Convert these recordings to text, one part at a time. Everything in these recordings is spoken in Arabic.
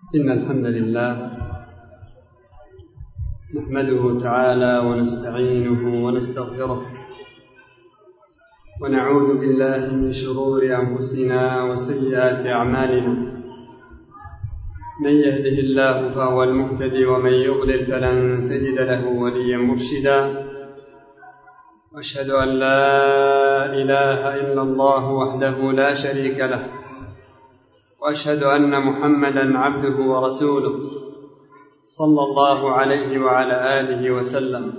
إن الحمد لله نحمده تعالى ونستعينه ونستغفره ونعوذ بالله من شرور أنفسنا وسيئات أعمالنا. من يهده الله فهو المهتدي ومن يضلل فلن تجد له وليا مرشدا. وأشهد أن لا إله إلا الله وحده لا شريك له، وأشهد أن محمدًا عبده ورسوله صلى الله عليه وعلى آله وسلم.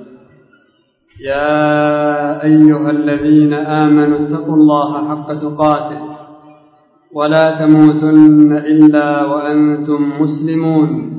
يا أيها الذين آمنوا اتقوا الله حق تقاته ولا تموتن إلا وأنتم مسلمون.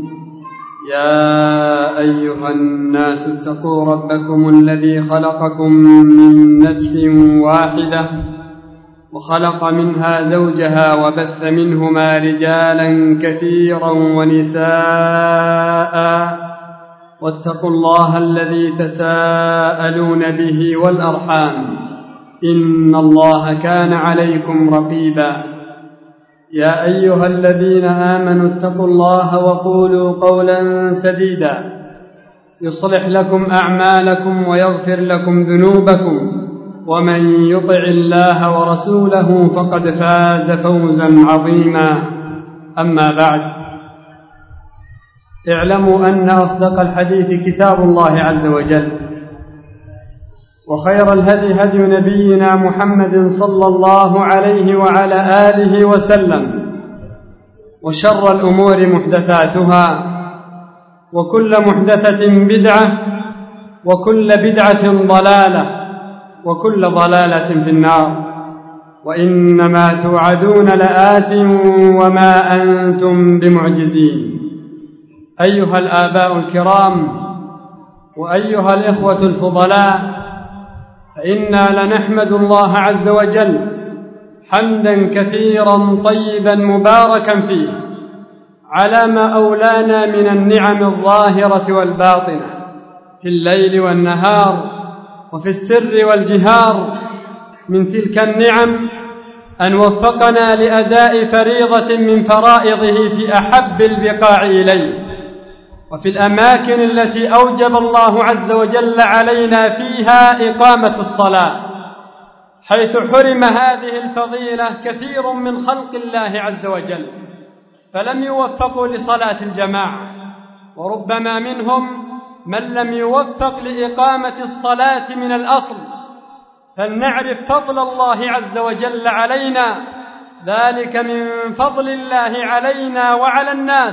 يا أيها الناس اتقوا ربكم الذي خلقكم من نفس واحدة وخلق منها زوجها وبث منهما رجالا كثيرا ونساء، واتقوا الله الذي تساءلون به والأرحام إن الله كان عليكم رقيبا. يا أيها الذين آمنوا اتقوا الله وقولوا قولا سديدا يصلح لكم أعمالكم ويغفر لكم ذنوبكم، ومن يطع الله ورسوله فقد فاز فوزا عظيما. أما بعد، اعلموا أن أصدق الحديث كتاب الله عز وجل، وخير الهدي هدي نبينا محمد صلى الله عليه وعلى آله وسلم، وشر الأمور محدثاتها، وكل محدثة بدعة، وكل بدعة ضلالة، وكل ضلالة في النار. وإنما توعدون لآت وما أنتم بمعجزين. أيها الآباء الكرام وأيها الإخوة الفضلاء، فإنا لنحمد الله عز وجل حمدا كثيرا طيبا مباركا فيه على ما أولانا من النعم الظاهرة والباطنة في الليل والنهار وفي السر والجهار. من تلك النعم أن وفقنا لأداء فريضة من فرائضه في أحب البقاع إليه، وفي الأماكن التي أوجب الله عز وجل علينا فيها إقامة الصلاة، حيث حرم هذه الفضيلة كثير من خلق الله عز وجل فلم يوفقوا لصلاة الجماعة، وربما منهم من لم يوفق لإقامة الصلاة من الأصل. فلنعرف فضل الله عز وجل علينا، ذلك من فضل الله علينا وعلى الناس،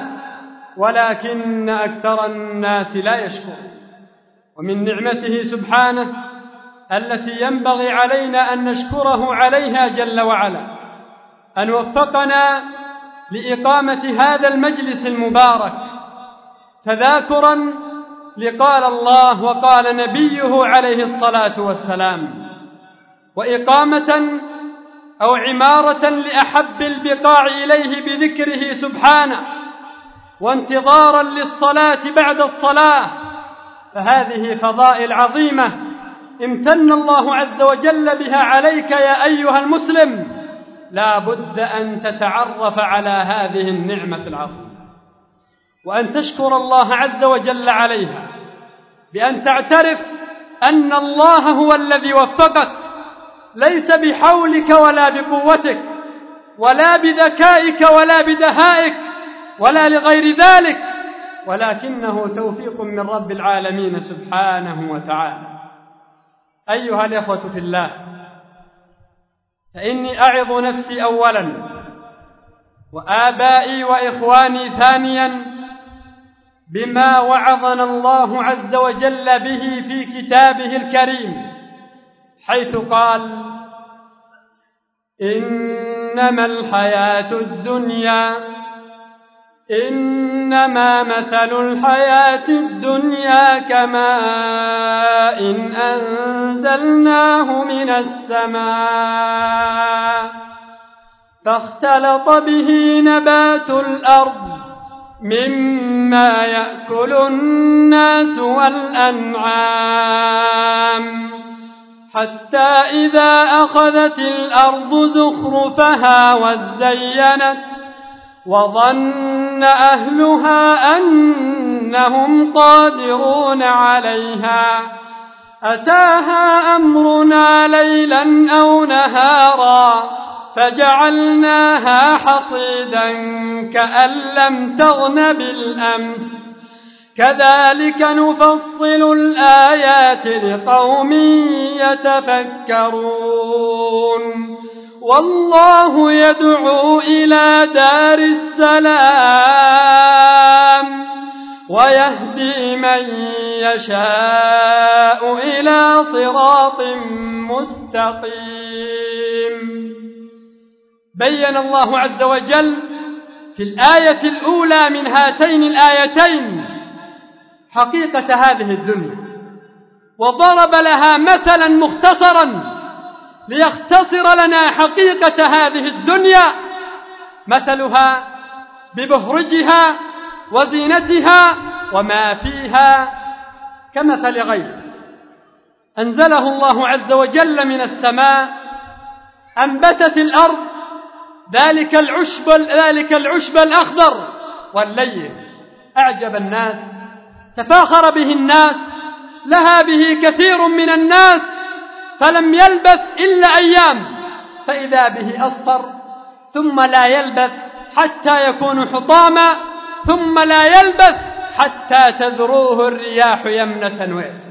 ولكن أكثر الناس لا يشكرون. ومن نعمته سبحانه التي ينبغي علينا أن نشكره عليها جل وعلا أن وفقنا لإقامة هذا المجلس المبارك تذاكرا لقال الله وقال نبيه عليه الصلاة والسلام، وإقامة أو عمارة لأحب البقاع إليه بذكره سبحانه، وانتظارا للصلاة بعد الصلاة. فهذه فضائل عظيمة امتن الله عز وجل بها عليك يا أيها المسلم، لا بد أن تتعرف على هذه النعمة العظيمة، وأن تشكر الله عز وجل عليها بأن تعترف أن الله هو الذي وفقك، ليس بحولك ولا بقوتك ولا بذكائك ولا بدهائك ولا لغير ذلك، ولكنه توفيق من رب العالمين سبحانه وتعالى. أيها الإخوة في الله، فإني أعظ نفسي أولا وآبائي وإخواني ثانيا بما وعظنا الله عز وجل به في كتابه الكريم، حيث قال: إنما الحياة الدنيا، إنما مثل الحياة الدنيا كماء أنزلناه من السماء فاختلط به نبات الأرض مما يأكل الناس والأنعام حتى إذا أخذت الأرض زخرفها وزينت وظن ظن أهلها أنهم قادرون عليها أتاها أمرنا ليلا أو نهارا فجعلناها حصيدا كأن لم تغن بالأمس كذلك نفصل الآيات لقوم يتفكرون والله يدعو إلى دار السلام ويهدي من يشاء إلى صراط مستقيم. بين الله عز وجل في الآية الأولى من هاتين الآيتين حقيقة هذه الدنيا، وضرب لها مثلا مختصرا ليختصر لنا حقيقة هذه الدنيا، مثلها ببهرجها وزينتها وما فيها كمثل غيث أنزله الله عز وجل من السماء أنبتت الأرض ذلك العشب الأخضر واللين أعجب الناس تفاخر به الناس لها به كثير من الناس فلم يلبث إلا أيام فإذا به أصفر ثم لا يلبث حتى يكون حطاما ثم لا يلبث حتى تذروه الرياح يمنة ويسرا.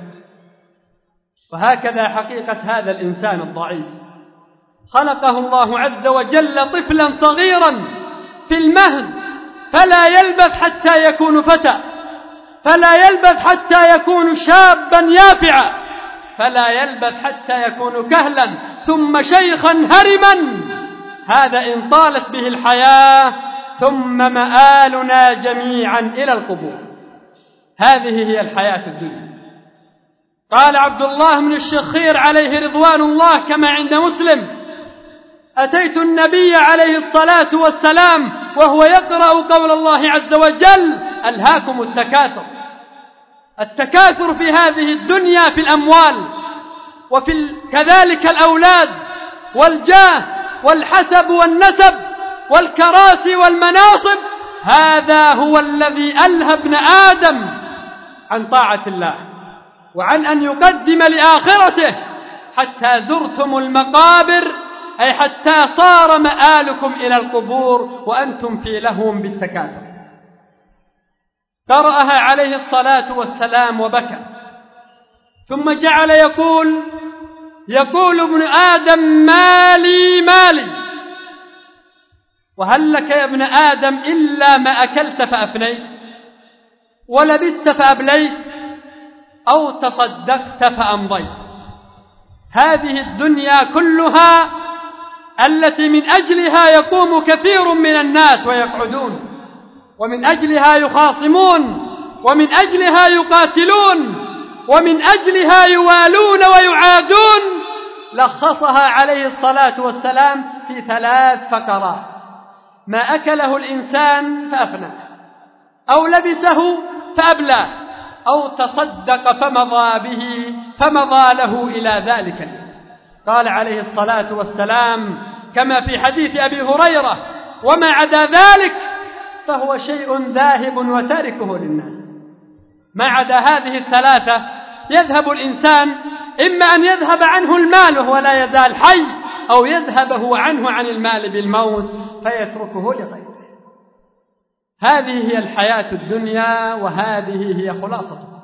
وهكذا حقيقة هذا الإنسان الضعيف، خلقه الله عز وجل طفلا صغيرا في المهد فلا يلبث حتى يكون فتى، فلا يلبث حتى يكون شابا يافعا، فلا يلبث حتى يكون كهلا ثم شيخا هرما. هذا إن طالت به الحياة ثم مآلنا جميعا إلى القبور. هذه هي الحياة الدنيا. قال عبد الله بن الشخير عليه رضوان الله كما عند مسلم: أتيت النبي عليه الصلاة والسلام وهو يقرأ قول الله عز وجل: ألهاكم التكاثر. التكاثر في هذه الدنيا في الأموال وفي كذلك الأولاد والجاه والحسب والنسب والكراسي والمناصب، هذا هو الذي ألهى ابن آدم عن طاعة الله وعن أن يقدم لآخرته، حتى زرتم المقابر، أي حتى صار مآلكم إلى القبور وأنتم في لهو بالتكاثر. قرأها عليه الصلاة والسلام وبكى، ثم جعل يقول ابن آدم: مالي مالي، وهل لك يا ابن آدم إلا ما أكلت فأفنيت ولبست فأبليت أو تصدقت فأمضيت. هذه الدنيا كلها التي من أجلها يقوم كثير من الناس ويقعدون، ومن أجلها يخاصمون، ومن أجلها يقاتلون، ومن أجلها يوالون ويعادون، لخصها عليه الصلاة والسلام في 3 فقرات: ما أكله الإنسان فأفناه، أو لبسه فأبلاه، أو تصدق فمضى له إلى ذلك اليوم. قال عليه الصلاة والسلام كما في حديث أبي هريرة: وما عدا ذلك فهو شيء ذاهب وتاركه للناس. ما عدا هذه 3 يذهب الإنسان، إما أن يذهب عنه المال وهو لا يزال حي، أو يذهب هو عنه عن المال بالموت فيتركه لغيره. هذه هي الحياة الدنيا وهذه هي خلاصتها.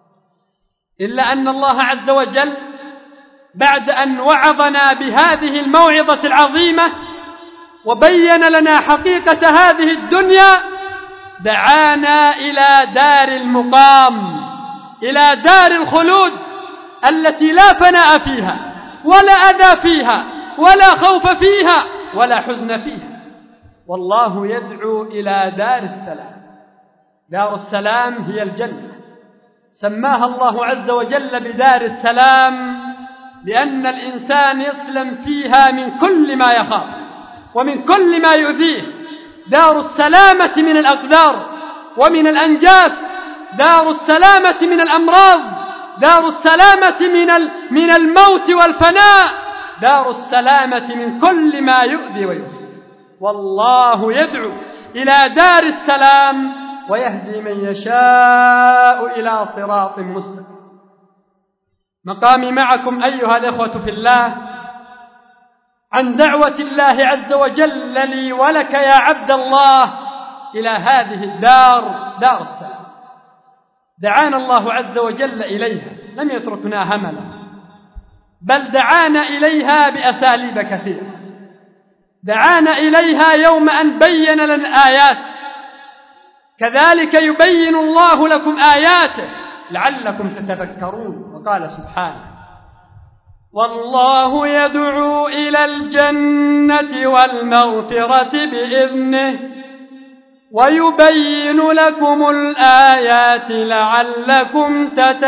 إلا أن الله عز وجل بعد أن وعظنا بهذه الموعظة العظيمة وبين لنا حقيقة هذه الدنيا دعانا إلى دار المقام، إلى دار الخلود التي لا فناء فيها ولا أذى فيها ولا خوف فيها ولا حزن فيها. والله يدعو إلى دار السلام. دار السلام هي الجنة، سماها الله عز وجل بدار السلام لأن الإنسان يسلم فيها من كل ما يخاف ومن كل ما يؤذيه. دار السلامة من الأقدار ومن الأنجاس، دار السلامة من الأمراض، دار السلامة من الموت والفناء، دار السلامة من كل ما يؤذي ويؤذي. والله يدعو إلى دار السلام ويهدي من يشاء إلى صراط مستقيم. مقامي معكم أيها الإخوة في الله عن دعوة الله عز وجل لي ولك يا عبد الله إلى هذه الدار، دار السلام. دعانا الله عز وجل إليها، لم يتركنا هملا، بل دعانا إليها بأساليب كثيرة. دعانا إليها يوم أن بين لنا الآيات، كذلك يبين الله لكم آياته لعلكم تتذكرون. وقال سبحانه: والله يدعو إلى الجنة والمغفرة بإذنه ويبين لكم الآيات لعلكم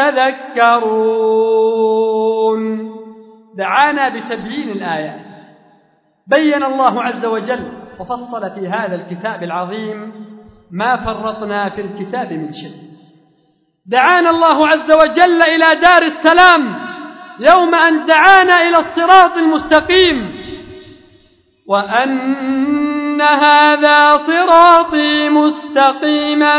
تتذكرون. دعانا بتبيين الآيات، بين الله عز وجل وفصل في هذا الكتاب العظيم ما فرطنا في الكتاب من شيء. دعانا الله عز وجل إلى دار السلام يوم أن دعانا إلى الصراط المستقيم: وأن هذا صراطي مستقيما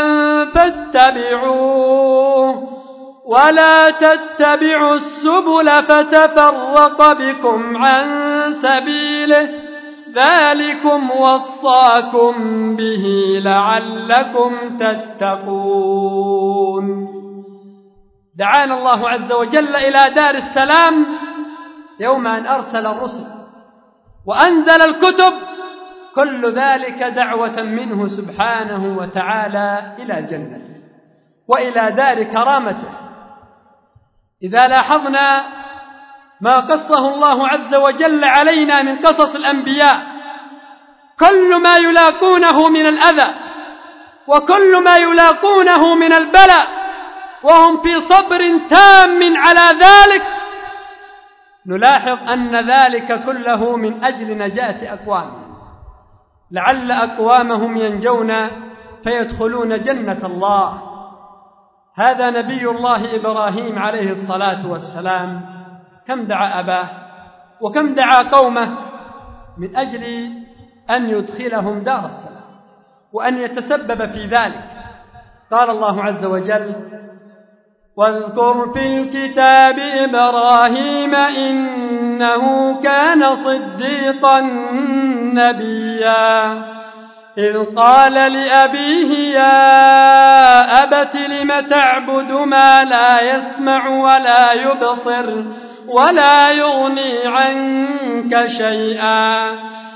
فاتبعوه ولا تتبعوا السبل فتفرق بكم عن سبيله ذلكم وصاكم به لعلكم تتقون. دعانا الله عز وجل إلى دار السلام يوم أن أرسل الرسل وأنزل الكتب، كل ذلك دعوة منه سبحانه وتعالى إلى جنته وإلى دار كرامته. إذا لاحظنا ما قصه الله عز وجل علينا من قصص الأنبياء، كل ما يلاقونه من الأذى وكل ما يلاقونه من البلاء وهم في صبر تام على ذلك، نلاحظ أن ذلك كله من أجل نجاة أقوامهم، لعل أقوامهم ينجون فيدخلون جنة الله. هذا نبي الله إبراهيم عليه الصلاة والسلام، كم دعا أباه وكم دعا قومه من أجل أن يدخلهم دار السلام وأن يتسبب في ذلك. قال الله عز وجل: واذكر في الكتاب إبراهيم إنه كان صديقا نبيا إذ قال لأبيه يا أبت لم تعبد ما لا يسمع ولا يبصر ولا يغني عنك شيئا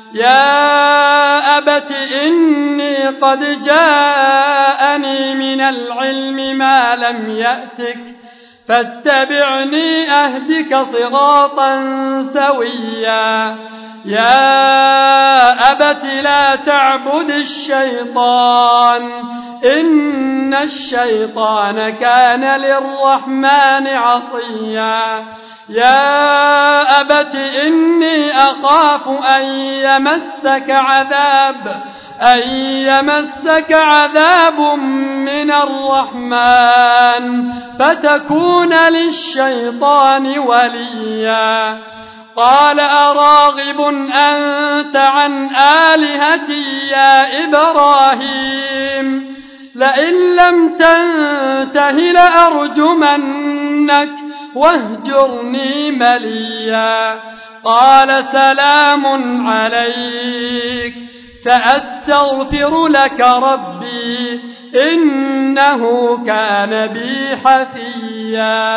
يا أبت إني قد جاءني من العلم ما لم يأتك فاتبعني أهدك صراطا سويا يا أبت لا تعبد الشيطان إن الشيطان كان للرحمن عصيا يا أبت إني أخاف أن يمسك عذاب من الرحمن فتكون للشيطان وليا قال أراغب أنت عن آلهتي يا إبراهيم لئن لم تنته لأرجمنك واهجرني مليا قال سلام عليك سأستغفر لك ربي إنه كان بي حفيا.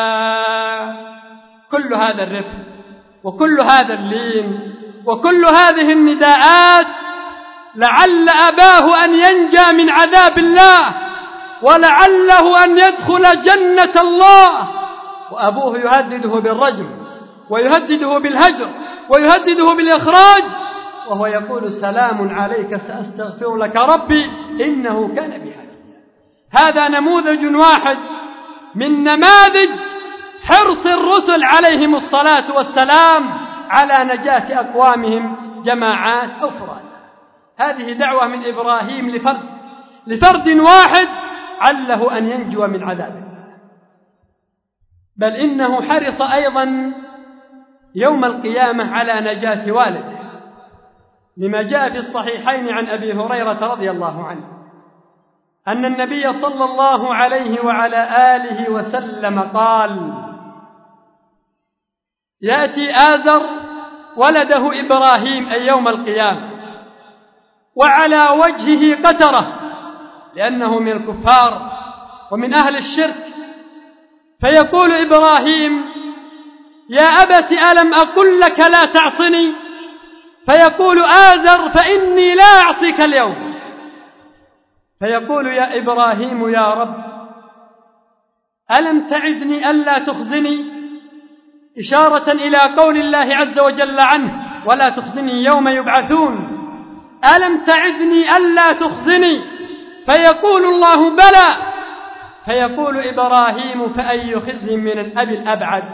كل هذا الرفق وكل هذا اللين وكل هذه النداءات لعل أباه أن ينجى من عذاب الله ولعله أن يدخل جنة الله، وأبوه يهدده بالرجم ويهدده بالهجر ويهدده بالإخراج وهو يقول سلام عليك سأستغفر لك ربي إنه كان بي حفيا. هذا نموذج واحد من نماذج حرص الرسل عليهم الصلاة والسلام على نجاة أقوامهم جماعات أو فراد. هذه دعوة من إبراهيم لفرد واحد عله أن ينجو من عذابه، بل إنه حرص أيضا يوم القيامة على نجاة والده لما جاء في الصحيحين عن أبي هريرة رضي الله عنه أن النبي صلى الله عليه وعلى آله وسلم قال: يأتي آزر ولده إبراهيم أي يوم القيامة وعلى وجهه قترة لأنه من الكفار ومن أهل الشرك، فيقول إبراهيم: يا أبت ألم أقل لك لا تعصني؟ فيقول آزر: فإني لا أعصيك اليوم. فيقول يا إبراهيم: يا رب ألم تعدني ألا تخزني؟ إشارة إلى قول الله عز وجل عنه: ولا تخزني يوم يبعثون. ألم تعدني ألا تخزني؟ فيقول الله: بلى. فيقول إبراهيم: فأي خزي من الأب الأبعد،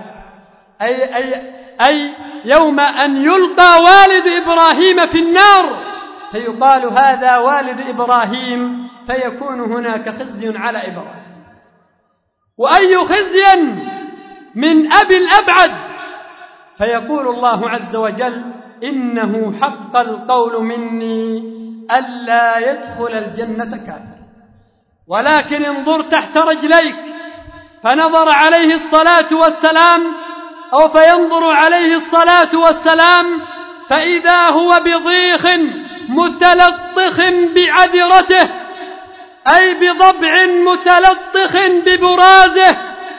أي يوم أن يلقى والد إبراهيم في النار فيقال هذا والد إبراهيم، فيكون هناك خزي على إبراهيم. وأي خزي من أب الأبعد، فيقول الله عز وجل: إنه حق القول مني ألا يدخل الجنة كافر، ولكن انظر تحت رجليك. فنظر عليه الصلاة والسلام أو فينظر عليه الصلاة والسلام فإذا هو بضيخ متلطخ بعذرته، أي بضبع متلطخ ببرازه.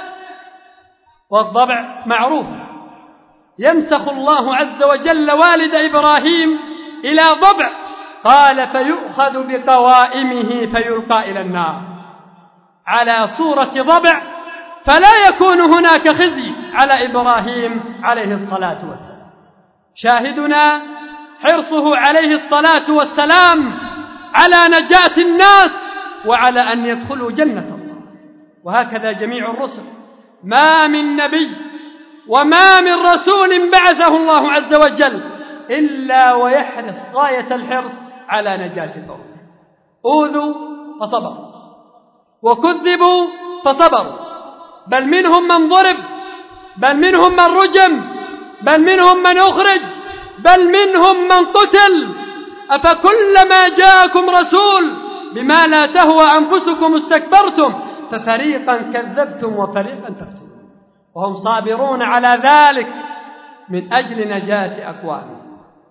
والضبع معروف، يمسخ الله عز وجل والد إبراهيم إلى ضبع، قال: فيؤخذ بقوائمه فيلقى إلى النار على صورة ضبع، فلا يكون هناك خزي على إبراهيم عليه الصلاة والسلام. شاهدنا حرصه عليه الصلاة والسلام على نجاة الناس وعلى أن يدخلوا جنة الله. وهكذا جميع الرسل، ما من نبي وما من رسول بعثه الله عز وجل إلا ويحرص غاية الحرص على نجاة قومه. أوذوا فصبروا، وكذبوا فصبروا، بل منهم من ضرب، بل منهم من رجم، بل منهم من أخرج، بل منهم من قتل. أفكلما جاءكم رسول بما لا تهوى أنفسكم استكبرتم ففريقا كذبتم وفريقا تقتلون وهم صابرون على ذلك من أجل نجاة أقوامهم.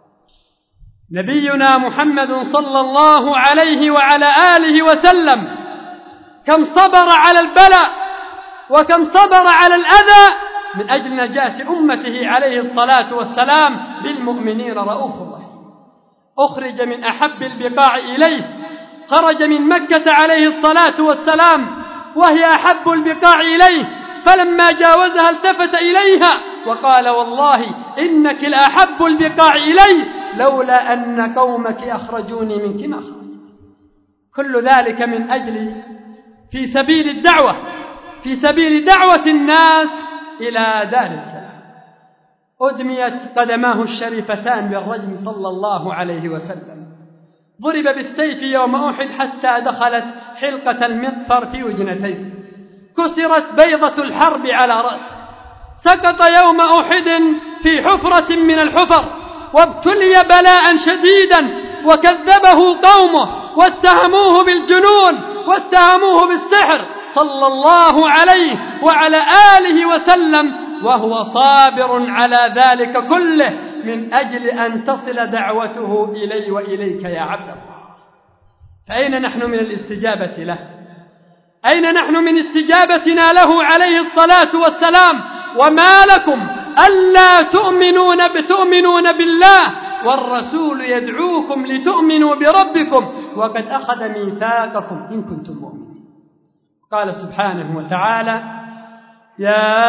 نبينا محمد صلى الله عليه وعلى آله وسلم كم صبر على البلاء وكم صبر على الأذى من أجل نجاة أمته عليه الصلاة والسلام بالمؤمنين رؤوف رحيم. أخرج من أحب البقاع إليه، خرج من مكة عليه الصلاة والسلام وهي أحب البقاع إليه، فلما جاوزها التفت إليها وقال: والله إنك لأحب البقاع إلي لولا أن قومك أخرجوني منك ما خرجت. كل ذلك من أجل في سبيل الدعوة، في سبيل دعوة الناس إلى دار السلام. أدميت قدماه الشريفتان بالرجم صلى الله عليه وسلم، ضرب بالسيف يوم أحد حتى دخلت حلقة المغفر في وجنتيه، كسرت بيضة الحرب على رأسه، سقط يوم أحد في حفرة من الحفر، وابتلي بلاء شديدا وكذبه قومه واتهموه بالجنون واتهموه بالسحر صلى الله عليه وعلى آله وسلم، وهو صابر على ذلك كله من أجل أن تصل دعوته إلي وإليك يا عبد الله. فأين نحن من الاستجابة له؟ أين نحن من استجابتنا له عليه الصلاة والسلام؟ وما لكم ألا تؤمنون بالله والرسول يدعوكم لتؤمنوا بربكم وقد أخذ ميثاقكم إن كنتم مؤمنين. قال سبحانه وتعالى: يا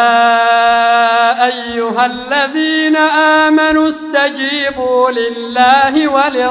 أيها الذين آمنوا استجيبوا لله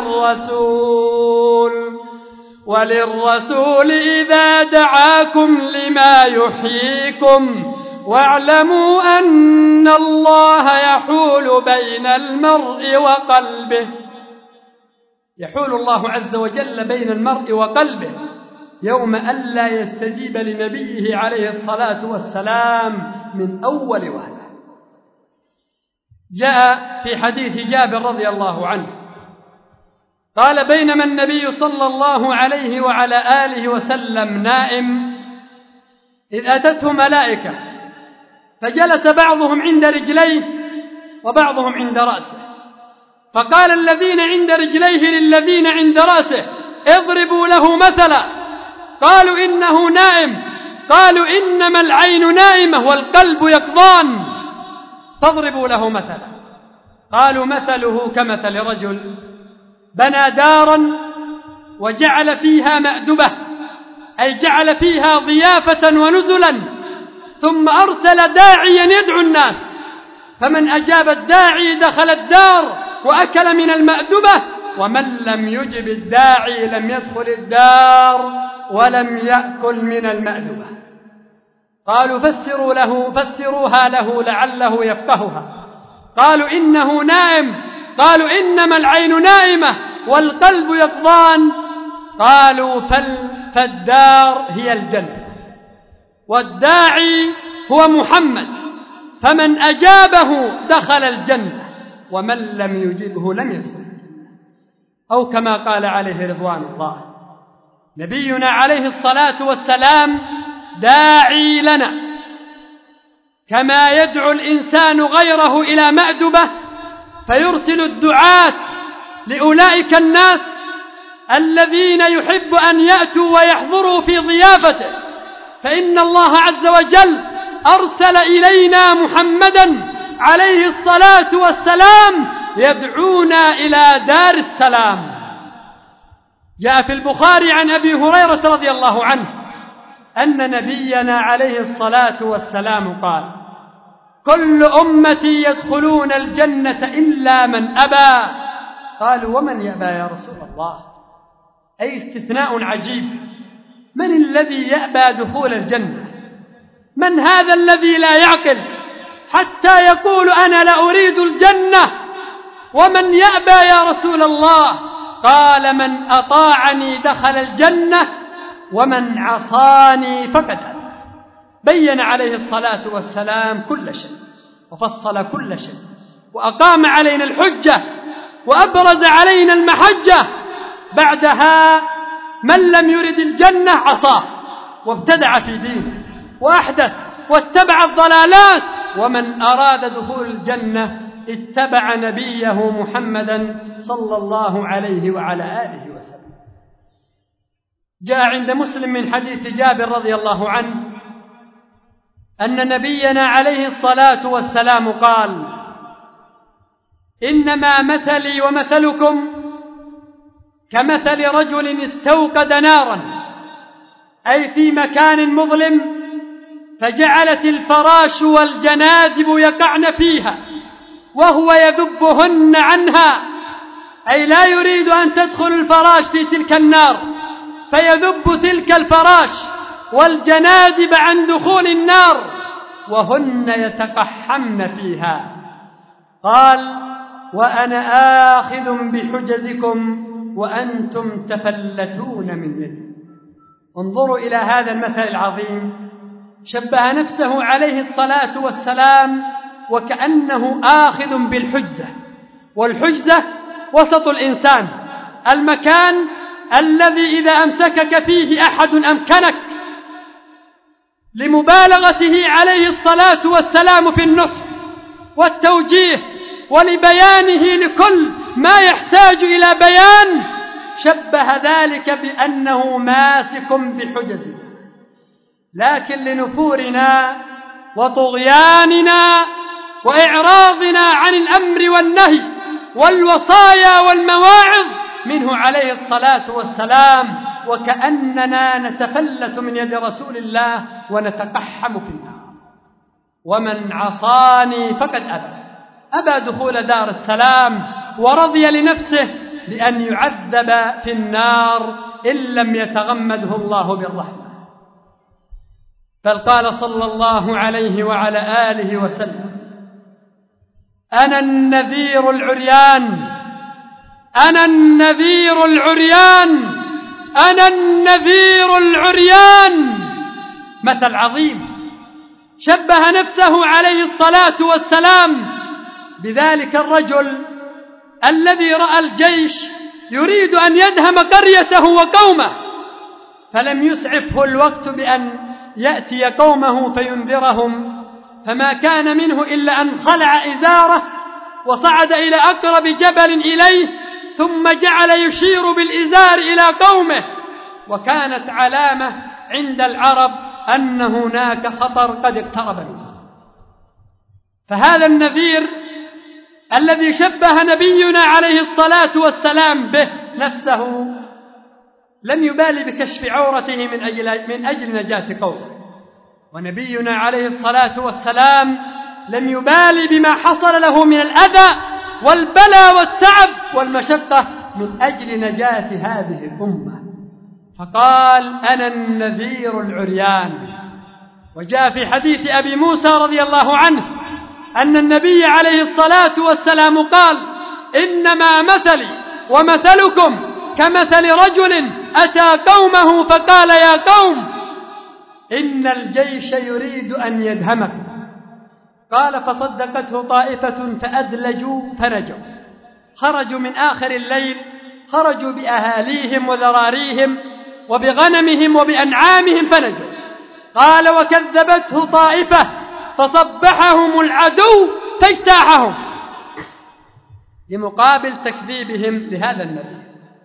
وللرسول إذا دعاكم لما يحييكم واعلموا أن الله يحول بين المرء وقلبه. يحول الله عز وجل بين المرء وقلبه يوم ألا يستجيب لنبيه عليه الصلاة والسلام من أول وهلة. جاء في حديث جابر رضي الله عنه قال: بينما النبي صلى الله عليه وعلى آله وسلم نائم إذ أتته ملائكة، فجلس بعضهم عند رجليه وبعضهم عند رأسه، فقال الذين عند رجليه للذين عند رأسه: اضربوا له مثلا. قالوا: إنه نائم. قالوا: إنما العين نائمة والقلب يقظان، فاضربوا له مثلا. قالوا: مثله كمثل رجل بنى دارا وجعل فيها مأدبة، أي جعل فيها ضيافة ونزلا، ثم أرسل داعيا يدعو الناس، فمن أجاب الداعي دخل الدار وأكل من المأدبة، ومن لم يجب الداعي لم يدخل الدار ولم يأكل من المأدبة. قالوا: فسروها له لعله يفقهها. قالوا: إنه نائم. قالوا: إنما العين نائمة والقلب يقظان. قالوا: فالدار هي الجنة، والداعي هو محمد، فمن أجابه دخل الجنة، ومن لم يجبه لم يدخل. أو كما قال عليه رضوان الله. نبينا عليه الصلاة والسلام داعي لنا، كما يدعو الإنسان غيره إلى مأدبة فيرسل الدعاة لأولئك الناس الذين يحب أن يأتوا ويحضروا في ضيافته، فإن الله عز وجل أرسل إلينا محمدا عليه الصلاة والسلام يدعونا إلى دار السلام. جاء في البخاري عن أبي هريرة رضي الله عنه أن نبينا عليه الصلاة والسلام قال: كل أمتي يدخلون الجنة إلا من أبى. قالوا: ومن يأبى يا رسول الله؟ أي استثناء عجيب. من الذي يأبى دخول الجنة؟ من هذا الذي لا يعقل حتى يقول أنا لا أريد الجنة؟ ومن يأبى يا رسول الله؟ قال: من أطاعني دخل الجنة ومن عصاني فقد أبى. بين عليه الصلاة والسلام كل شيء وفصل كل شيء، وأقام علينا الحجة وأبرز علينا المحجة. بعدها من لم يرد الجنة عصاه وابتدع في دينه وأحدث واتبع الضلالات، ومن أراد دخول الجنة اتبع نبيه محمدا صلى الله عليه وعلى آله وسلم. جاء عند مسلم من حديث جابر رضي الله عنه أن نبينا عليه الصلاة والسلام قال: إنما مثلي ومثلكم كمثل رجل استوقد نارا، أي في مكان مظلم، فجعلت الفراش والجنادب يقعن فيها وهو يذبهن عنها، أي لا يريد أن تدخل الفراش في تلك النار، فيذب تلك الفراش والجنادب عن دخول النار وهن يتقحمن فيها. قال: وأنا آخذ بحجزكم وأنتم تفلتون من يدي. انظروا إلى هذا المثل العظيم، شبه نفسه عليه الصلاة والسلام وكأنه آخذ بالحجزة، والحجزة وسط الإنسان، المكان الذي إذا أمسكك فيه أحد أمكنك، لمبالغته عليه الصلاة والسلام في النصح والتوجيه ولبيانه لكل ما يحتاج إلى بيان، شبه ذلك بأنه ماسك بحجزه. لكن لنفورنا وطغياننا وإعراضنا عن الأمر والنهي والوصايا والمواعظ منه عليه الصلاة والسلام، وكأننا نتفلت من يد رسول الله ونتقحم في النار. ومن عصاني فقد أبى دخول دار السلام، ورضي لنفسه بأن يعذب في النار إن لم يتغمده الله بالرحمة. بل قال صلى الله عليه وعلى آله وسلم: أنا النذير العريان، أنا النذير العريان، أنا النذير العريان. مثل عظيم شبه نفسه عليه الصلاة والسلام بذلك الرجل الذي رأى الجيش يريد أن يدهم قريته وقومه، فلم يسعفه الوقت بأن يأتي قومه فينذرهم، فما كان منه إلا أن خلع إزاره وصعد إلى أقرب جبل إليه، ثم جعل يشير بالإزار إلى قومه، وكانت علامة عند العرب أن هناك خطر قد اقترب منه. فهذا النذير الذي شبه نبينا عليه الصلاة والسلام به نفسه لم يبالي بكشف عورته من أجل نجاة قومه، ونبينا عليه الصلاة والسلام لم يبالي بما حصل له من الأذى والبلاء والتعب والمشقة من أجل نجاة هذه الأمة، فقال: أنا النذير العريان. وجاء في حديث أبي موسى رضي الله عنه أن النبي عليه الصلاة والسلام قال: إنما مثلي ومثلكم كمثل رجل أتى قومه فقال: يا قوم إن الجيش يريد أن يدهمكم. قال: فصدقته طائفة فأدلجوا فنجوا، خرجوا من آخر الليل، خرجوا بأهاليهم وذراريهم وبغنمهم وبأنعامهم فنجوا. قال: وكذبته طائفة فصبحهم العدو فاجتاحهم، لمقابل تكذيبهم لهذا النبي.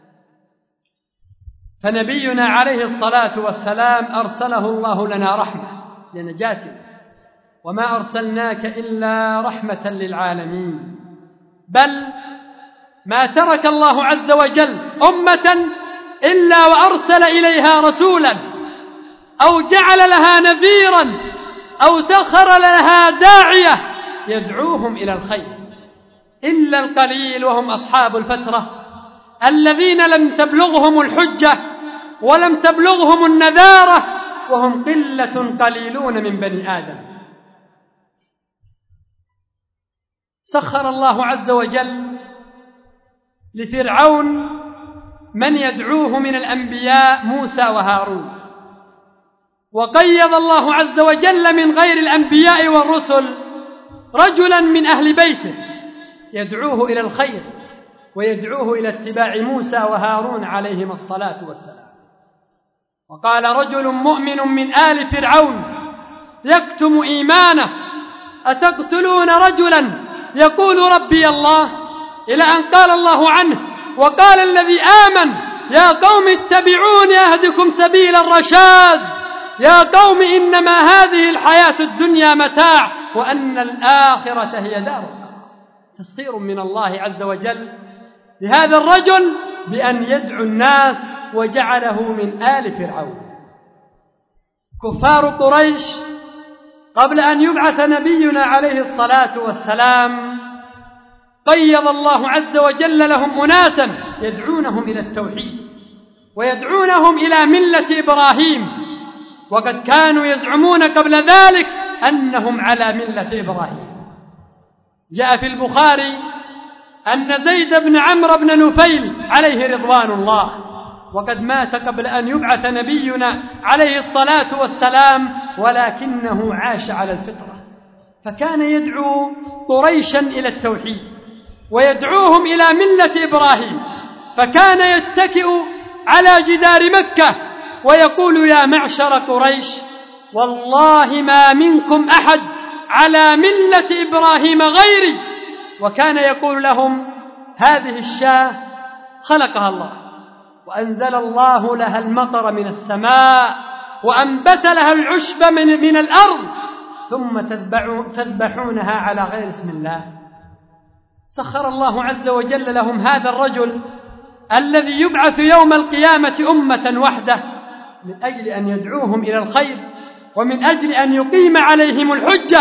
فنبينا عليه الصلاة والسلام أرسله الله لنا رحمة لنجاتنا، وما أرسلناك إلا رحمة للعالمين، بل ما ترك الله عز وجل أمة إلا وأرسل إليها رسولا أو جعل لها نذيرا أو سخر لها داعية يدعوهم إلى الخير، إلا القليل وهم أصحاب الفترة الذين لم تبلغهم الحجة ولم تبلغهم النذارة، وهم قلة قليلون من بني آدم. سخر الله عز وجل لفرعون من يدعوه من الأنبياء موسى وهارون، وقيض الله عز وجل من غير الأنبياء والرسل رجلا من أهل بيته يدعوه إلى الخير ويدعوه إلى اتباع موسى وهارون عليهما الصلاة والسلام. وقال رجل مؤمن من آل فرعون يكتم إيمانه: أتقتلون رجلا يقول ربي الله، إلى أن قال الله عنه: وقال الذي آمن يا قوم اتبعوني أهدكم سبيل الرشاد، يا قوم إنما هذه الحياة الدنيا متاع وأن الآخرة هي دار القرار. تسخير من الله عز وجل لهذا الرجل بأن يدعو الناس وجعله من آل فرعون. كفار قريش قبل أن يبعث نبينا عليه الصلاة والسلام قيض الله عز وجل لهم أناسا يدعونهم إلى التوحيد ويدعونهم إلى ملة إبراهيم، وقد كانوا يزعمون قبل ذلك أنهم على ملة إبراهيم. جاء في البخاري أن زيد بن عمرو بن نفيل عليه رضوان الله، وقد مات قبل أن يبعث نبينا عليه الصلاة والسلام، ولكنه عاش على الفطرة، فكان يدعو قريشا إلى التوحيد ويدعوهم إلى ملة إبراهيم، فكان يتكئ على جدار مكة ويقول: يا معشر قريش والله ما منكم أحد على ملة إبراهيم غيري. وكان يقول لهم: هذه الشاة خلقها الله وأنزل الله لها المطر من السماء وأنبت لها العشب من الأرض، ثم تذبحونها على غير اسم الله. سخر الله عز وجل لهم هذا الرجل الذي يبعث يوم القيامة أمة وحده من أجل أن يدعوهم إلى الخير ومن أجل أن يقيم عليهم الحجة.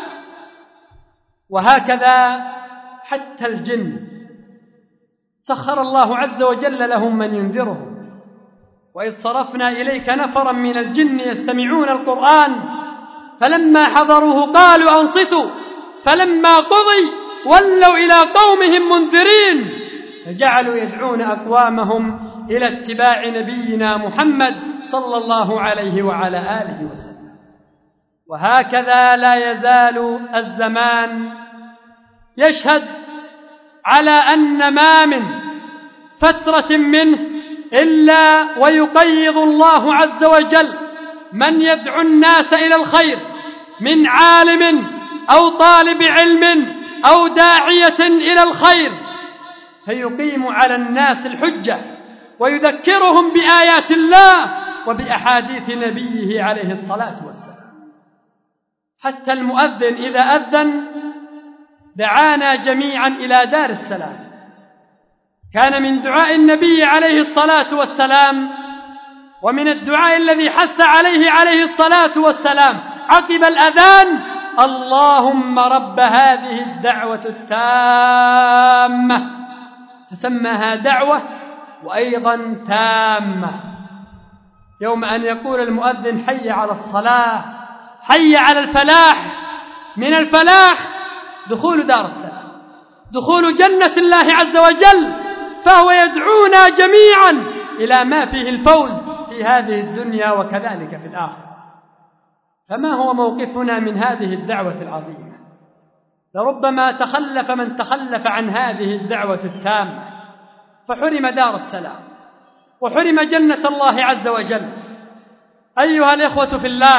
وهكذا حتى الجن سخر الله عز وجل لهم من ينذرهم. وإذ صرفنا إليك نفرا من الجن يستمعون القرآن فلما حضروه قالوا أنصتوا فلما قضي ولوا إلى قومهم منذرين، فجعلوا يدعون أقوامهم إلى اتباع نبينا محمد صلى الله عليه وعلى آله وسلم. وهكذا لا يزال الزمان يشهد على أن ما من فترة منه إلا ويقيض الله عز وجل من يدعو الناس إلى الخير من عالم أو طالب علم أو داعية إلى الخير، فيقيم على الناس الحجة ويذكرهم بآيات الله وبأحاديث نبيه عليه الصلاة والسلام. حتى المؤذن إذا أذن دعانا جميعا إلى دار السلام. كان من دعاء النبي عليه الصلاة والسلام ومن الدعاء الذي حث عليه الصلاة والسلام عقب الأذان: اللهم رب هذه الدعوة التامة، فسماها دعوة وأيضا تامة. يوم أن يقول المؤذن: حي على الصلاة، حي على الفلاح، من الفلاح دخول دار السلام، دخول جنة الله عز وجل، فهو يدعونا جميعا إلى ما فيه الفوز في هذه الدنيا وكذلك في الآخرة. فما هو موقفنا من هذه الدعوة العظيمة؟ لربما تخلف من تخلف عن هذه الدعوة التامة فحرم دار السلام وحرم جنة الله عز وجل. أيها الإخوة في الله،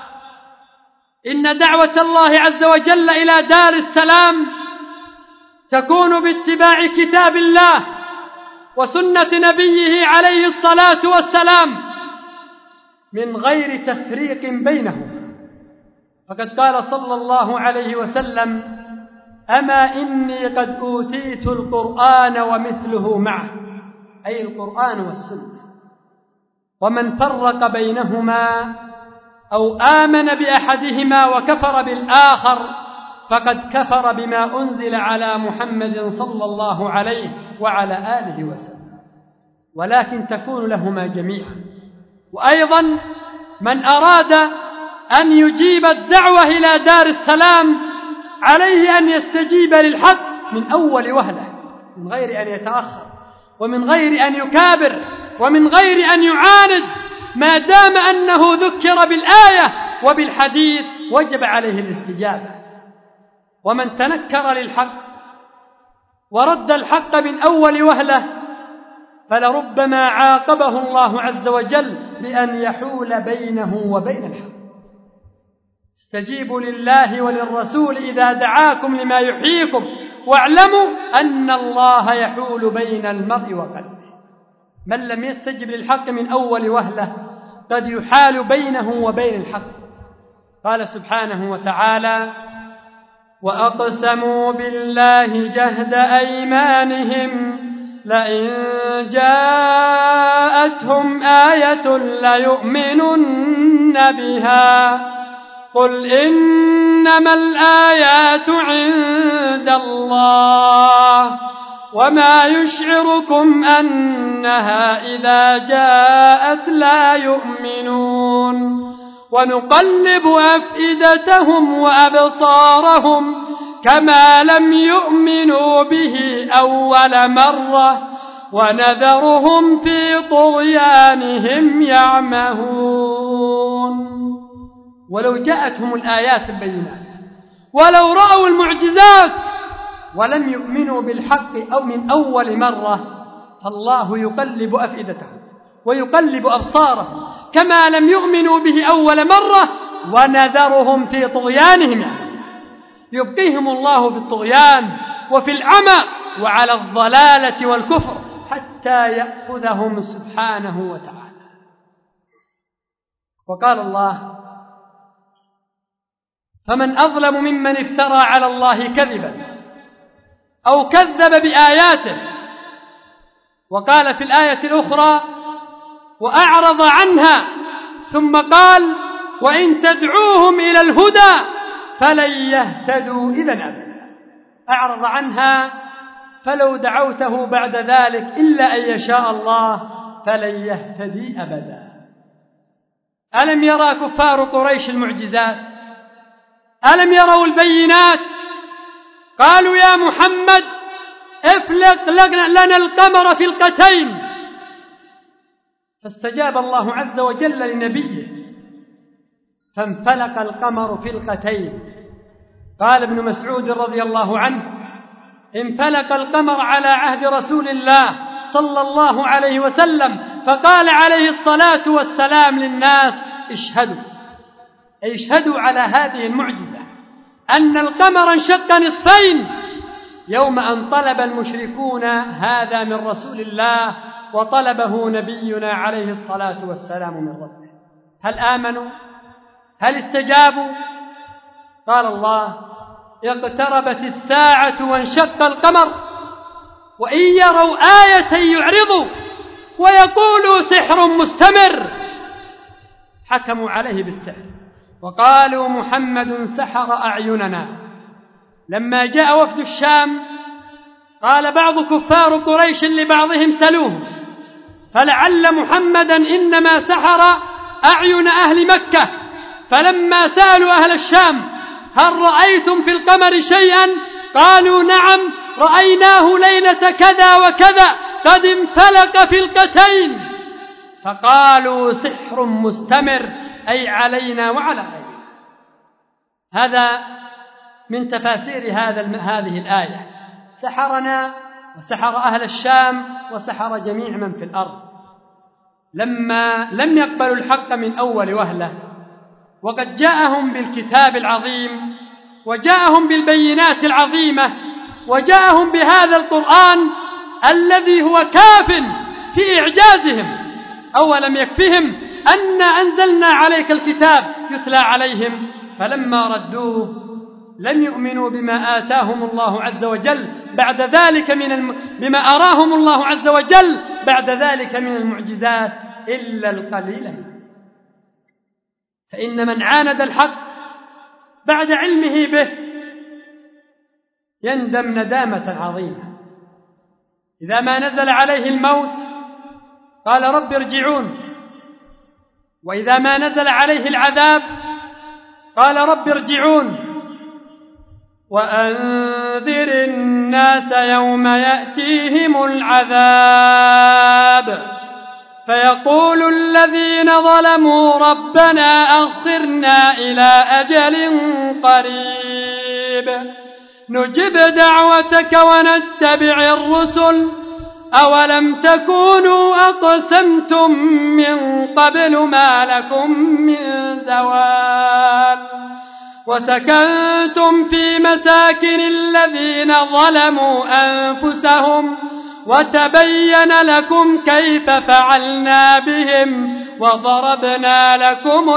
إن دعوة الله عز وجل إلى دار السلام تكون باتباع كتاب الله وسنة نبيه عليه الصلاة والسلام من غير تفريق بينهم. فقد قال صلى الله عليه وسلم: أما إني قد أوتيت القرآن ومثله معه، أي القرآن والسنة. ومن فرق بينهما أو آمن بأحدهما وكفر بالآخر فقد كفر بما أنزل على محمد صلى الله عليه وعلى آله وسلم، ولكن تكون لهما جميعا. وأيضا من أراد أن يجيب الدعوة إلى دار السلام عليه أن يستجيب للحق من أول وهلة، من غير أن يتأخر ومن غير أن يكابر ومن غير أن يعاند، ما دام أنه ذكر بالآية وبالحديث وجب عليه الاستجابة. ومن تنكر للحق ورد الحق من أول وهلة فلربما عاقبه الله عز وجل بأن يحول بينه وبين الحق. استجيبوا لله وللرسول إذا دعاكم لما يحييكم واعلموا أن الله يحول بين المرء وقلبه. من لم يستجب للحق من أول وهلة قد يحال بينه وبين الحق. قال سبحانه وتعالى: وأقسموا بالله جهد أيمانهم لئن جاءتهم آية ليؤمنن بها قل إنما الآيات عند الله وما يشعركم أنها إذا جاءت لا يؤمنون ونقلب أفئدتهم وأبصارهم كما لم يؤمنوا به أول مرة ونذرهم في طغيانهم يعمهون. ولو جاءتهم الآيات البينات ولو رأوا المعجزات ولم يؤمنوا بالحق أو من أول مرة فالله يقلب أفئدتهم ويقلب أبصارهم كما لم يؤمنوا به أول مرة ونذرهم في طغيانهم يبقيهم الله في الطغيان وفي العمى وعلى الضلالة والكفر حتى يأخذهم سبحانه وتعالى. وقال الله: فمن أظلم ممن افترى على الله كذبا أو كذب بآياته. وقال في الآية الأخرى: وأعرض عنها ثم قال: وإن تدعوهم إلى الهدى فلن يهتدوا إذا أبدا. أعرض عنها فلو دعوته بعد ذلك إلا أن يشاء الله فلن يهتدي أبدا. ألم يرى كفار قريش المعجزات؟ ألم يروا البينات؟ قالوا: يا محمد افلق لنا القمر في القتين. فاستجاب الله عز وجل لنبيه فانفلق القمر في القتين. قال ابن مسعود رضي الله عنه: انفلق القمر على عهد رسول الله صلى الله عليه وسلم، فقال عليه الصلاة والسلام للناس: اشهدوا على هذه المعجزة أن القمر انشق نصفين يوم أن طلب المشركون هذا من رسول الله، وطلبه نبينا عليه الصلاة والسلام من ربه. هل آمنوا؟ هل استجابوا؟ قال الله: اقتربت الساعة وانشق القمر وإن يروا آية يعرضوا ويقولوا سحر مستمر. حكموا عليه بالسحر وقالوا: محمد سحر أعيننا. لما جاء وفد الشام قال بعض كفار قريش لبعضهم: سلوه، فلعل محمدا إنما سحر أعين أهل مكة. فلما سألوا أهل الشام: هل رأيتم في القمر شيئا؟ قالوا: نعم، رأيناه ليلة كذا وكذا قد انفلق فلقتين. فقالوا: سحر مستمر، أي علينا وعلى غيرنا. هذا من تفاسير هذه الآية: سحرنا وسحر أهل الشام وسحر جميع من في الأرض. لما لم يقبلوا الحق من أول وهلة، وقد جاءهم بالكتاب العظيم وجاءهم بالبينات العظيمة وجاءهم بهذا القرآن الذي هو كاف في إعجازهم، أولم يكفهم أن أنزلنا عليك الكتاب يتلى عليهم؟ فلما ردوه لم يؤمنوا بما آتاهم الله عز وجل بعد ذلك بما أراهم الله عز وجل بعد ذلك من المعجزات إلا القليل منهم. فإن من عاند الحق بعد علمه به يندم ندامة عظيمة. إذا ما نزل عليه الموت قال: رب ارجعون. وإذا ما نزل عليه العذاب قال: رب ارجعون. وأنذر الناس يوم يأتيهم العذاب فيقول الذين ظلموا ربنا أخرنا إلى أجل قريب نجب دعوتك ونتبع الرسل أولم تكونوا أقسمتم من قبل ما لكم من زوال وسكنتم في مساكن الذين ظلموا أنفسهم وتبين لكم كيف فعلنا بهم وضربنا لكم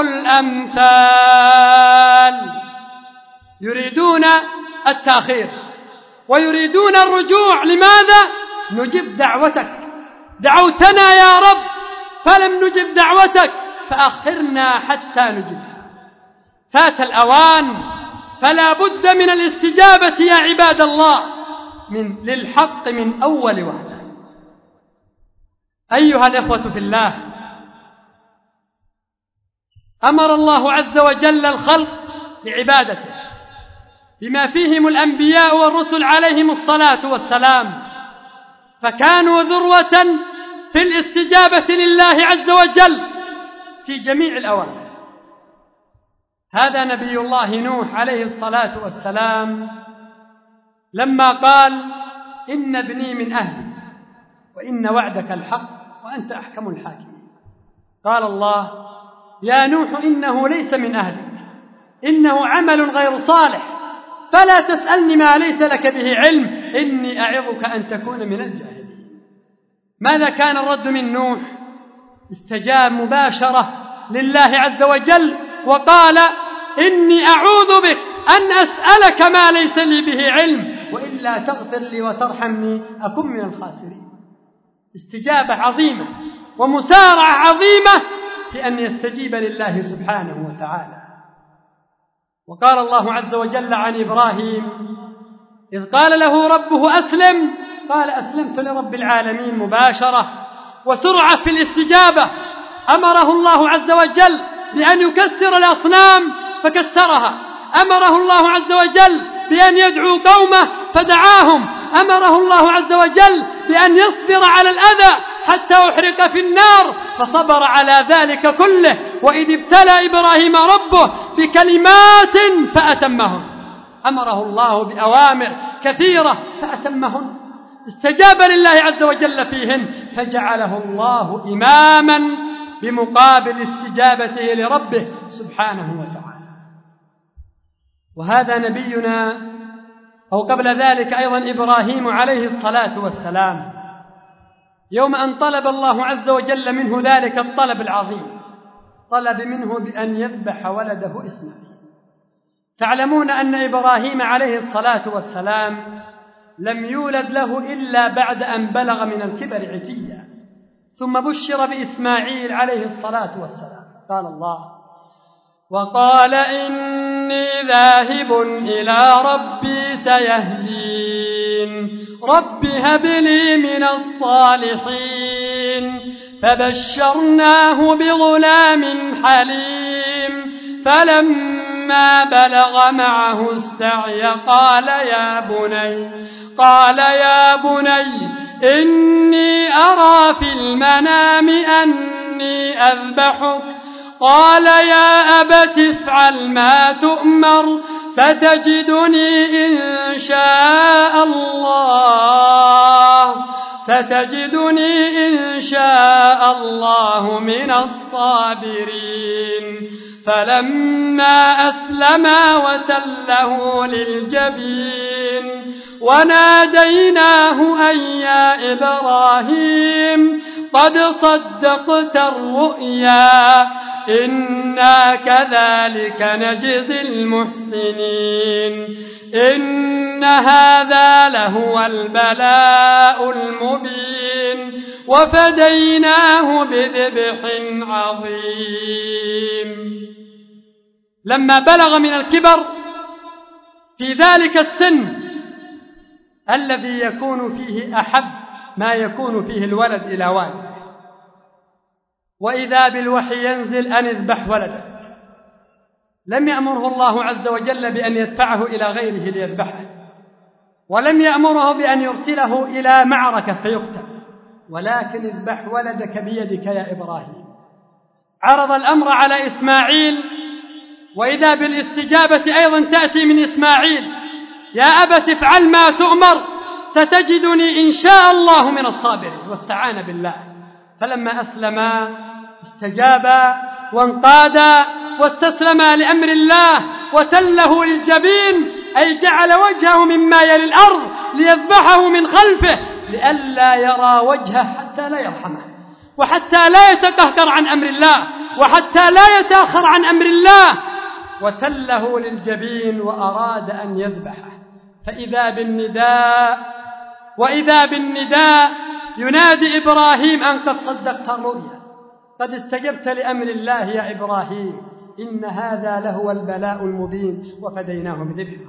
الأمثال. يريدون التأخير ويريدون الرجوع. لماذا؟ نجب دعوتك، دعوتنا يا رب فلم نجب دعوتك فأخرنا حتى نجبها. فات الأوان، فلا بد من الاستجابة يا عباد الله للحق من أول وهلة. أيها الإخوة في الله، أمر الله عز وجل الخلق بعبادته بما فيهم الأنبياء والرسل عليهم الصلاة والسلام، فكانوا ذروة في الاستجابة لله عز وجل في جميع الأوان. هذا نبي الله نوح عليه الصلاة والسلام لما قال: إن ابني من أهلي وإن وعدك الحق وأنت أحكم الحاكمين. قال الله: يا نوح إنه ليس من أهلك، إنه عمل غير صالح، فلا تسألني ما ليس لك به علم، إني أعظك أن تكون من الجاهلين. ماذا كان الرد من نوح؟ استجاب مباشرة لله عز وجل وقال: إني أعوذ بك أن أسألك ما ليس لي به علم، وإلا تغفر لي وترحمني أكن من الخاسرين. استجابة عظيمة ومسارعة عظيمة في أن يستجيب لله سبحانه وتعالى. وقال الله عز وجل عن إبراهيم إذ قال له ربه أسلم قال: أسلمت لرب العالمين مباشرة وسرعة في الاستجابة. أمره الله عز وجل بأن يكسر الأصنام فكسرها، أمره الله عز وجل بأن يدعو قومه فدعاهم، أمره الله عز وجل بأن يصبر على الأذى حتى أحرق في النار فصبر على ذلك كله. وإذ ابتلى إبراهيم ربه بكلمات فأتمهن، أمره الله بأوامر كثيرة فأتمهن. استجاب لله عز وجل فيهن فجعله الله إماما بمقابل استجابته لربه سبحانه وتعالى. وهذا نبينا، أو قبل ذلك أيضا إبراهيم عليه الصلاة والسلام، يوم أن طلب الله عز وجل منه ذلك الطلب العظيم، طلب منه بأن يذبح ولده إسماعيل. تعلمون أن إبراهيم عليه الصلاة والسلام لم يولد له إلا بعد أن بلغ من الكبر عتيا، ثم بشر بإسماعيل عليه الصلاة والسلام. قال الله: وقال إني ذاهب إلى ربي سيهدين رب هب لي من الصالحين. فبشرناه بغلام حليم فلما بلغ معه السعي قال يا بني إني أرى في المنام أني أذبحك. قال يا أبت افعل ما تؤمر ستجدني إن شاء الله من الصابرين. فلما أسلما وتله للجبين وناديناه أن يا إبراهيم قد صدقت الرؤيا إنا كذلك نجزي المحسنين إن هذا لهو البلاء المبين وفديناه بذبح عظيم. لما بلغ من الكبر في ذلك السن الذي يكون فيه أحب ما يكون فيه الولد إلى والده، وإذا بالوحي ينزل أن اذبح ولدك، لم يأمره الله عز وجل بأن يدفعه إلى غيره ليذبحه، ولم يأمره بأن يرسله إلى معركة فيقتل، ولكن اذبح ولدك بيدك يا إبراهيم. عرض الأمر على إسماعيل، وإذا بالاستجابة أيضا تأتي من إسماعيل: يا أبت افعل ما تؤمر ستجدني إن شاء الله من الصابرين. واستعان بالله، فلما أسلما استجابا وانقادا واستسلما لأمر الله وتله للجبين، أي جعل وجهه مما يلي الأرض ليذبحه من خلفه لئلا يرى وجهه حتى لا يرحمه، وحتى لا يتقهقر عن أمر الله، وحتى لا يتأخر عن أمر الله، وتله للجبين وأراد أن يذبحه. وإذا بالنداء ينادي إبراهيم أن قد صدقت الرؤيا، قد استجبت لأمر الله يا إبراهيم، إن هذا لهو البلاء المبين وفديناه بذبح.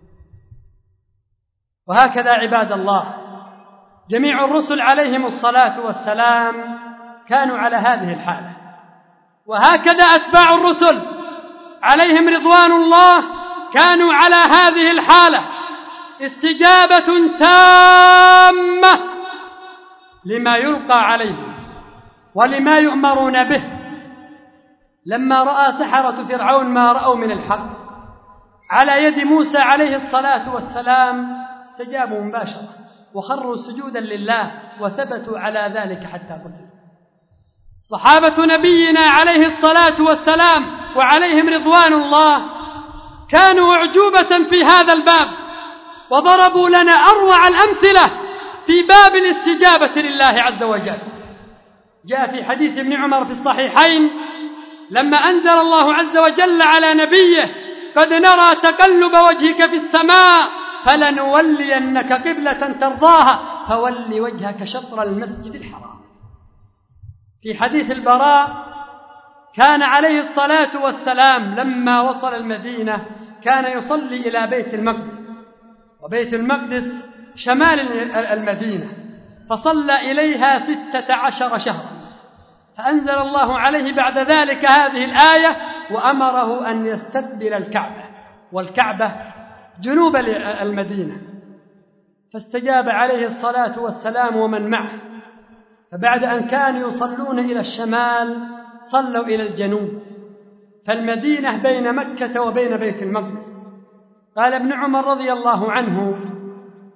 وهكذا عباد الله جميع الرسل عليهم الصلاة والسلام كانوا على هذه الحالة، وهكذا أتباع الرسل عليهم رضوان الله كانوا على هذه الحالة، استجابة تامة لما يلقى عليهم ولما يؤمرون به. لما رأى سحرة فرعون ما رأوا من الحق على يد موسى عليه الصلاة والسلام استجابوا مباشرة وخروا سجودا لله وثبتوا على ذلك حتى قتلوا. صحابة نبينا عليه الصلاة والسلام وعليهم رضوان الله كانوا أعجوبة في هذا الباب، وضربوا لنا أروع الأمثلة في باب الاستجابة لله عز وجل. جاء في حديث ابن عمر في الصحيحين لما أنزل الله عز وجل على نبيه: قد نرى تقلب وجهك في السماء فلنولينك قبلة ترضاها فول وجهك شطر المسجد الحرام. في حديث البراء كان عليه الصلاة والسلام لما وصل المدينة كان يصلي إلى بيت المقدس، وبيت المقدس شمال المدينة، فصلى إليها 16 شهرا، فأنزل الله عليه بعد ذلك هذه الآية وأمره أن يستقبل الكعبة، والكعبة جنوب المدينة، فاستجاب عليه الصلاة والسلام ومن معه، فبعد أن كانوا يصلون إلى الشمال صلوا إلى الجنوب، فالمدينة بين مكة وبين بيت المقدس. قال ابن عمر رضي الله عنه: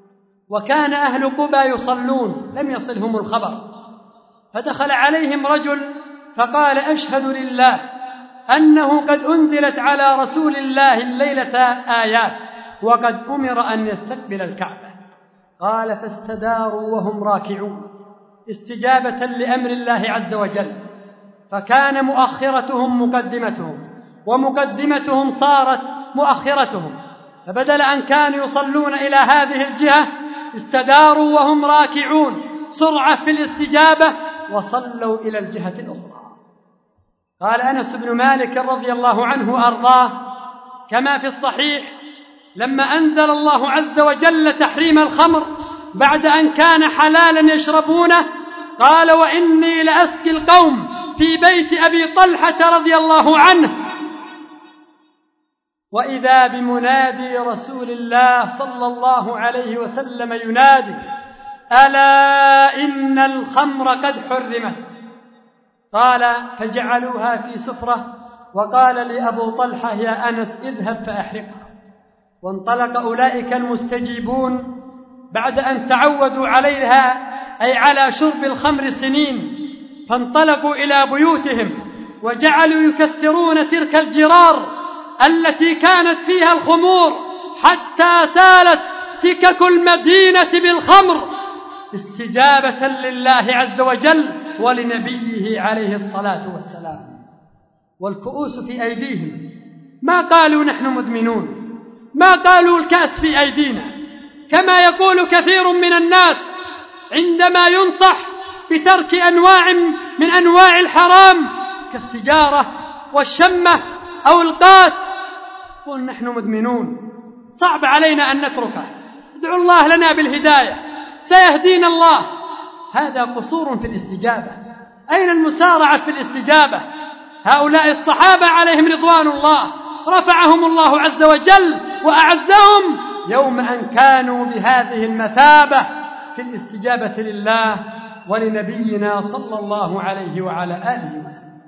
وكان أهل قبى يصلون لم يصلهم الخبر، فدخل عليهم رجل فقال: أشهد لله أنه قد أنزلت على رسول الله الليلة آيات وقد أمر أن يستقبل الكعبة. قال: فاستداروا وهم راكعون استجابة لأمر الله عز وجل، فكان مؤخرتهم مقدمتهم ومقدمتهم صارت مؤخرتهم، فبدل أن كانوا يصلون إلى هذه الجهة استداروا وهم راكعون سرعة في الاستجابة وصلوا إلى الجهة الأخرى. قال أنس بن مالك رضي الله عنه وأرضاه كما في الصحيح: لما أنزل الله عز وجل تحريم الخمر بعد أن كان حلالا يشربونه، قال: وإني لأسقي القوم في بيت أبي طلحة رضي الله عنه، وإذا بمنادي رسول الله صلى الله عليه وسلم ينادي: ألا إن الخمر قد حرمت. قال: فجعلوها في سفرة، وقال لأبو طلحة: يا أنس اذهب فأحرقها. وانطلق أولئك المستجيبون بعد أن تعودوا عليها، أي على شرب الخمر سنين، فانطلقوا إلى بيوتهم وجعلوا يكسرون تلك الجرار التي كانت فيها الخمور حتى سالت سكك المدينة بالخمر استجابة لله عز وجل ولنبيه عليه الصلاة والسلام. والكؤوس في أيديهم، ما قالوا نحن مدمنون، ما قالوا الكأس في أيدينا، كما يقول كثير من الناس عندما ينصح بترك أنواع من أنواع الحرام كالسجارة والشمة أو القات، قل نحن مدمنون، صعب علينا أن نتركه، ادعو الله لنا بالهداية، سيهدينا الله. هذا قصور في الاستجابة. أين المسارعة في الاستجابة؟ هؤلاء الصحابة عليهم رضوان الله رفعهم الله عز وجل وأعزهم يوم أن كانوا بهذه المثابة في الاستجابة لله ولنبينا صلى الله عليه وعلى آله وسلم.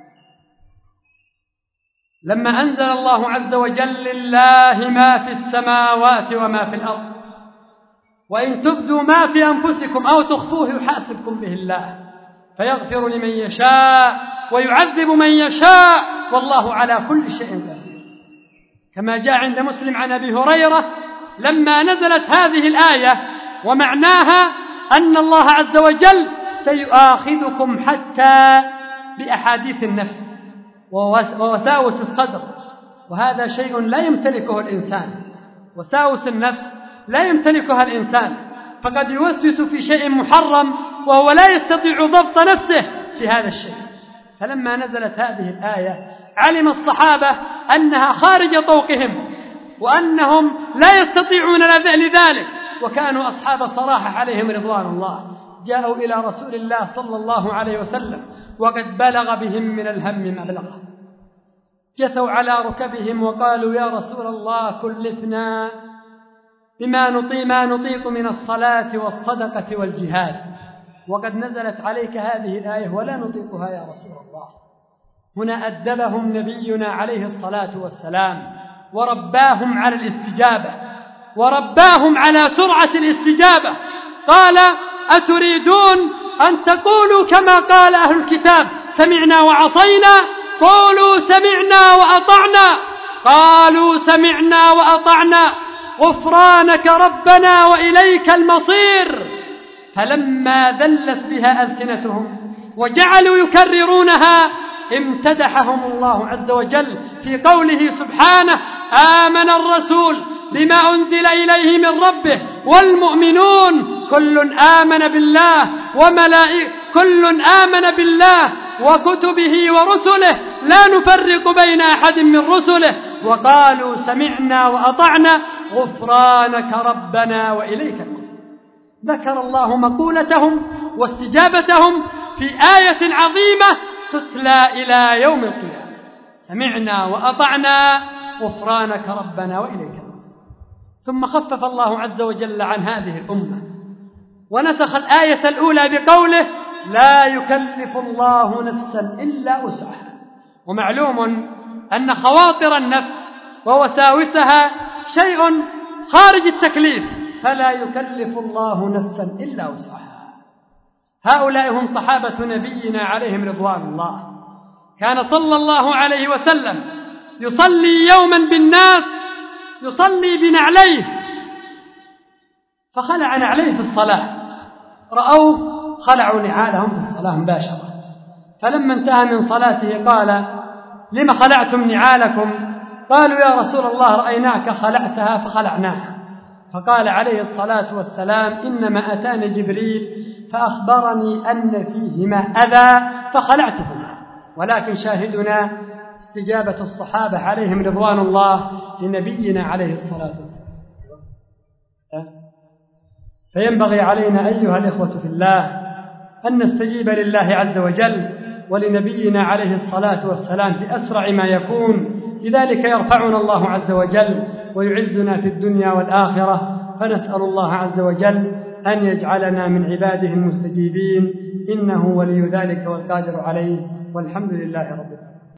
لما أنزل الله عز وجل: لله ما في السماوات وما في الأرض وإن تبدوا ما في أنفسكم أو تخفوه يحاسبكم به الله فيغفر لمن يشاء ويعذب من يشاء والله على كل شيء قدير، كما جاء عند مسلم عن أبي هريرة لما نزلت هذه الآية ومعناها أن الله عز وجل سيؤاخذكم حتى بأحاديث النفس ووساوس الصدر، وهذا شيء لا يمتلكه الإنسان، وساوس النفس لا يمتلكها الإنسان، فقد يوسوس في شيء محرم وهو لا يستطيع ضبط نفسه في هذا الشيء. فلما نزلت هذه الآية علم الصحابة أنها خارج طوقهم وأنهم لا يستطيعون لذلك، وكانوا أصحاب صراحة عليهم رضوان الله، جاءوا إلى رسول الله صلى الله عليه وسلم وقد بلغ بهم من الهم ما بلغ، جثوا على ركبهم وقالوا: يا رسول الله كلفنا بما نطيق من الصلاة والصدقة والجهاد، وقد نزلت عليك هذه الآية ولا نطيقها يا رسول الله. هنا أدبهم نبينا عليه الصلاة والسلام ورباهم على الاستجابة ورباهم على سرعة الاستجابة. قال: أتريدون أن تقولوا كما قال أهل الكتاب سمعنا وعصينا؟ قولوا سمعنا وأطعنا. قالوا سمعنا وأطعنا غفرانك ربنا وإليك المصير. فلما ذلت بها ألسنتهم وجعلوا يكررونها امتدحهم الله عز وجل في قوله سبحانه: آمن الرسول بما أنزل إليه من ربه والمؤمنون كل آمن بالله وكتبه ورسله لا نفرق بين أحد من رسله وقالوا سمعنا وأطعنا غفرانك ربنا وإليك المصير. ذكر الله مقولتهم واستجابتهم في آية عظيمة تتلى إلى يوم القيامة: سمعنا وأطعنا غفرانك ربنا وإليك المصير. ثم خفف الله عز وجل عن هذه الأمة ونسخ الآية الأولى بقوله: لا يكلف الله نفسا إلا وسعها. ومعلوم أن خواطر النفس ووساوسها شيء خارج التكليف، فلا يكلف الله نفسا إلا وسعها. هؤلاء هم صحابة نبينا عليهم رضوان الله. كان صلى الله عليه وسلم يصلي يوما بالناس يصلي بنعليه، فخلع نعليه في الصلاة، رأوه خلعوا نعالهم في الصلاة مباشرة. فلما انتهى من صلاته قال: لما خلعتم نعالكم؟ قالوا: يا رسول الله رأيناك خلعتها فخلعناها. فقال عليه الصلاة والسلام: إنما أتاني جبريل فأخبرني أن فيهما أذى فخلعتهما. ولكن شاهدنا استجابة الصحابة عليهم رضوان الله لنبينا عليه الصلاة والسلام. فينبغي علينا أيها الإخوة في الله أن نستجيب لله عز وجل ولنبينا عليه الصلاة والسلام في أسرع ما يكون، لذلك يرفعنا الله عز وجل ويعزنا في الدنيا والآخرة. فنسأل الله عز وجل أن يجعلنا من عباده المستجيبين، إنه ولي ذلك والقادر عليه، والحمد لله رب العالمين.